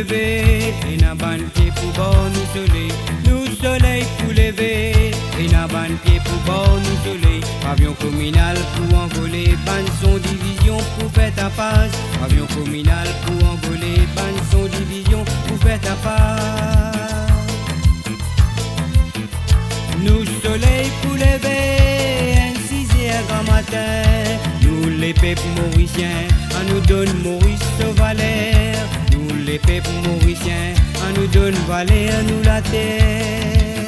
lever, et n'a ban pied pour bord nous soleil. Nous soleil pour lever, et n'a ban pied pour bord nous soleil. Avion communal pour envoler, ban son division pour faire ta passe. Avion communal pour envoler, ban son division pour faire ta passe. Nous soleil pour lever, un 6h grand matin. Nous les peuples mauriciens, on nous donne Maurice Valère. Nous les peuples mauriciens, on nous donne Valère, nous la terre.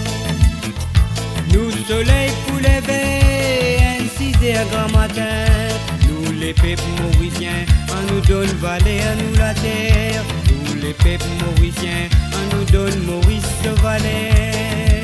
Nous soleil pour lever, un 6h grand matin. Nous les peuples mauriciens, on nous donne Valère, nous la terre. Nous les peuples mauriciens, on nous donne Maurice Valère.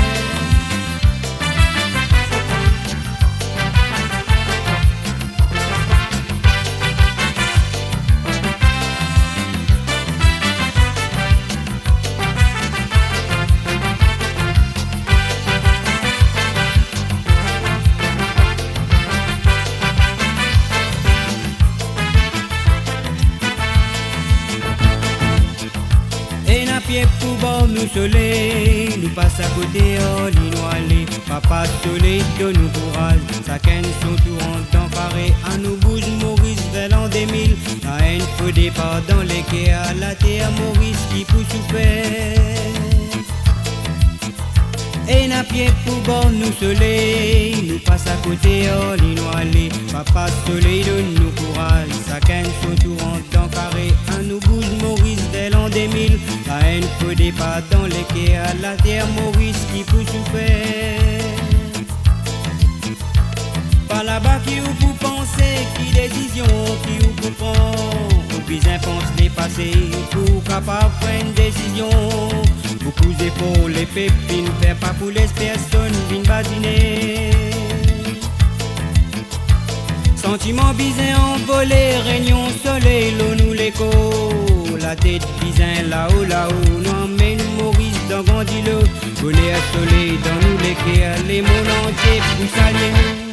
Pied pour bord nous soleil, nous passe à côté hors l'inoilé. Papa soleil donne nous courage, chacun son tour en temps paré. À nous bouge Maurice vers l'an 2000, à un faux départ dans les quais à la terre Maurice qui pousse souffert. Et n'a pied pour bord nous soleil, nous passe à côté hors l'inoilé. Papa soleil donne nous courage, chacun son tour en temps carré. À nous bouge Maurice dès l'an 2000, à un faux départ dans les quais à la terre Maurice qui pousse souffert. Par là-bas qui ou pour penser, qui décision, qui ou pour prendre. Ou bien pense les passés, pour capable prendre décision. Beaucoup d'épaules, les pépines, faire pas pour les personnes, vin badiner. Sentiments bizarres envolés, réunion soleil, l'eau nous l'écho. La tête bizarre là-haut, là-haut, nous emmène Maurice dans Grandilo. Voler à soleil dans nous les quais, les mondes entiers pour saluer nous.